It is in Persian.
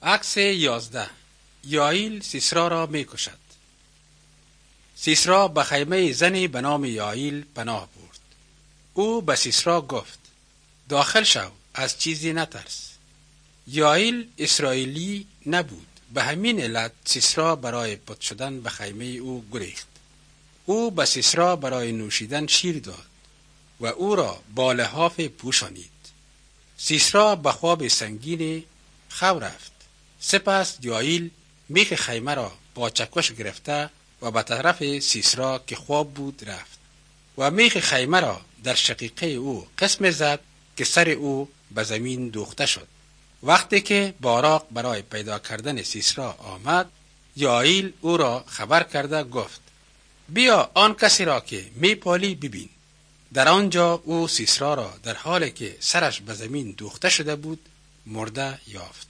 عکس 11. یائیل سیسرا را می کشد. سیسرا به خیمه زنی به نام یائیل پناه برد. او به سیسرا گفت داخل شو، از چیزی نترس. یائیل اسرائیلی نبود، به همین علت سیسرا برای پت شدن به خیمه او گریخت. او به سیسرا برای نوشیدن شیر داد و او را با لحاف پوشانید. سیسرا به خواب سنگین خو رفت. سپس یائیل میخ خیمه را با چکش گرفته و به طرف سیسرا که خواب بود رفت و میخ خیمه را در شقیقه او قسم زد که سر او به زمین دوخته شد. وقتی که باراق برای پیدا کردن سیسرا آمد، یائیل او را خبر کرده گفت بیا آن کسی را که میپالی ببین. در آنجا او سیسرا را در حالی که سرش به زمین دوخته شده بود مرده یافت.